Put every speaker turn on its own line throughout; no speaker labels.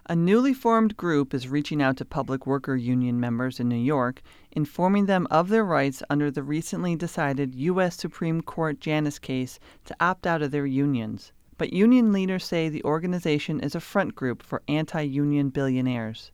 A newly formed group is reaching out to public worker union members in New York, informing them of their rights under the recently decided U.S. Supreme Court Janus case to opt out of their unions. But union leaders say the organization is a front group for anti-union billionaires.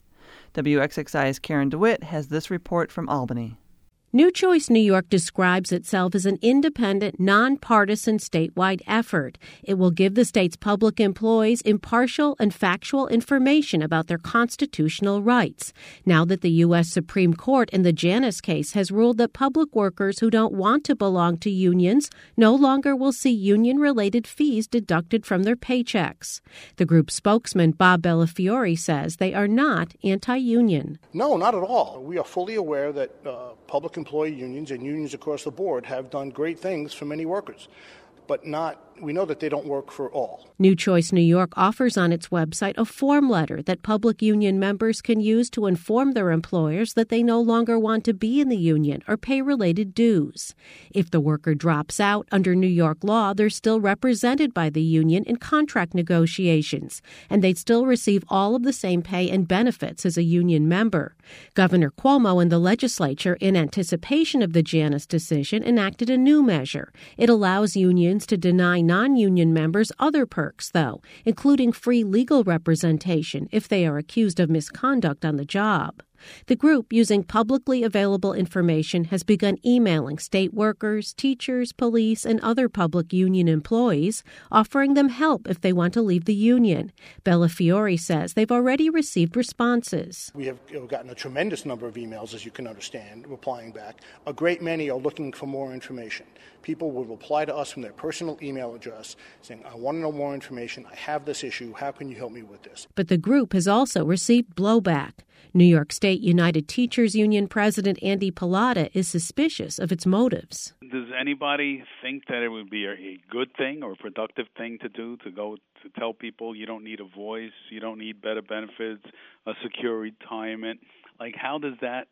WXXI's Karen DeWitt has this report from Albany.
New Choice New York describes itself as an independent, nonpartisan statewide effort. It will give the state's public employees impartial and factual information about their constitutional rights. Now that the U.S. Supreme Court in the Janus case has ruled that public workers who don't want to belong to unions no longer will see union-related fees deducted from their paychecks. The group's spokesman, Bob Bellafiore, says they are not anti-union.
No, not at all. We are fully aware that public employee unions and unions across the board have done great things for many workers, but we know that they don't work for all.
New Choice New York offers on its website a form letter that public union members can use to inform their employers that they no longer want to be in the union or pay related dues. If the worker drops out, under New York law, they're still represented by the union in contract negotiations, and they'd still receive all of the same pay and benefits as a union member. Governor Cuomo and the legislature, in anticipation of the Janus decision, enacted a new measure. It allows unions to deny non-union members other perks, though, including free legal representation if they are accused of misconduct on the job. The group, using publicly available information, has begun emailing state workers, teachers, police, and other public union employees, offering them help if they want to leave the union. Bellafiore says they've already received responses.
We have gotten a tremendous number of emails, as you can understand, replying back. A great many are looking for more information. People will reply to us from their personal email address saying, I want to know more information. I have this issue. How can you help me with this?
But the group has also received blowback. New York State United Teachers Union President Andy Pallotta is suspicious of its motives.
Does anybody think that it would be a good thing or a productive thing to do, to go to tell people you don't need a voice, you don't need better benefits, a secure retirement? Like, how does that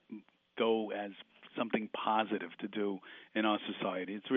go as something positive to do in our society? It's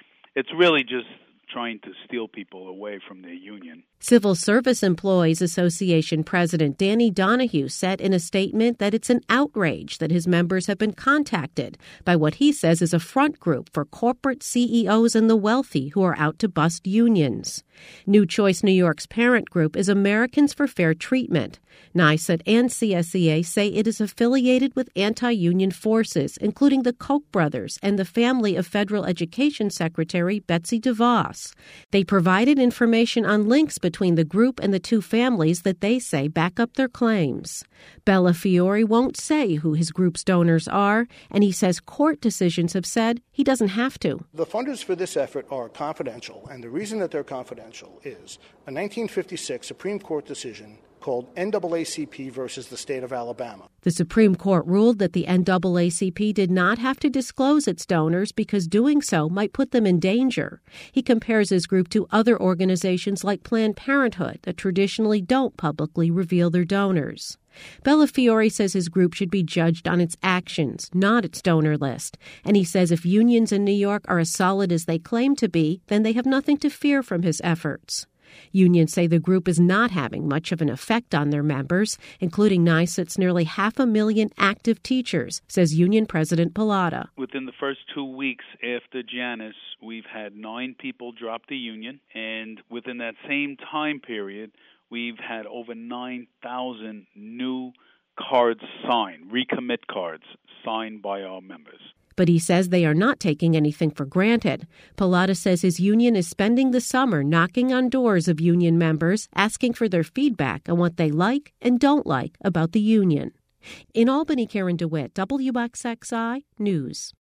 really just trying to steal people away from their union.
Civil Service Employees Association President Danny Donahue said in a statement that it's an outrage that his members have been contacted by what he says is a front group for corporate CEOs and the wealthy who are out to bust unions. New Choice New York's parent group is Americans for Fair Treatment. NYSUT and CSEA say it is affiliated with anti-union forces, including the Koch brothers and the family of Federal Education Secretary Betsy DeVos. They provided information on links between the group and the two families that they say back up their claims. Bellafiore won't say who his group's donors are, and he says court decisions have said he doesn't have to.
The funders for this effort are confidential, and the reason that they're confidential is a 1956 Supreme Court decision called NAACP versus the state of Alabama.
The Supreme Court ruled that the NAACP did not have to disclose its donors because doing so might put them in danger. He compares his group to other organizations like Planned Parenthood that traditionally don't publicly reveal their donors. Bellafiore says his group should be judged on its actions, not its donor list. And he says if unions in New York are as solid as they claim to be, then they have nothing to fear from his efforts. Unions say the group is not having much of an effect on their members, including NYSUT's nearly 500,000 active teachers, says Union President Pallotta.
Within the first 2 weeks after Janus, we've had 9 people drop the union, and within that same time period, we've had over 9,000 new cards signed, recommit cards signed by our members.
But he says they are not taking anything for granted. Pallotta says his union is spending the summer knocking on doors of union members, asking for their feedback on what they like and don't like about the union. In Albany, Karen DeWitt, WXXI News.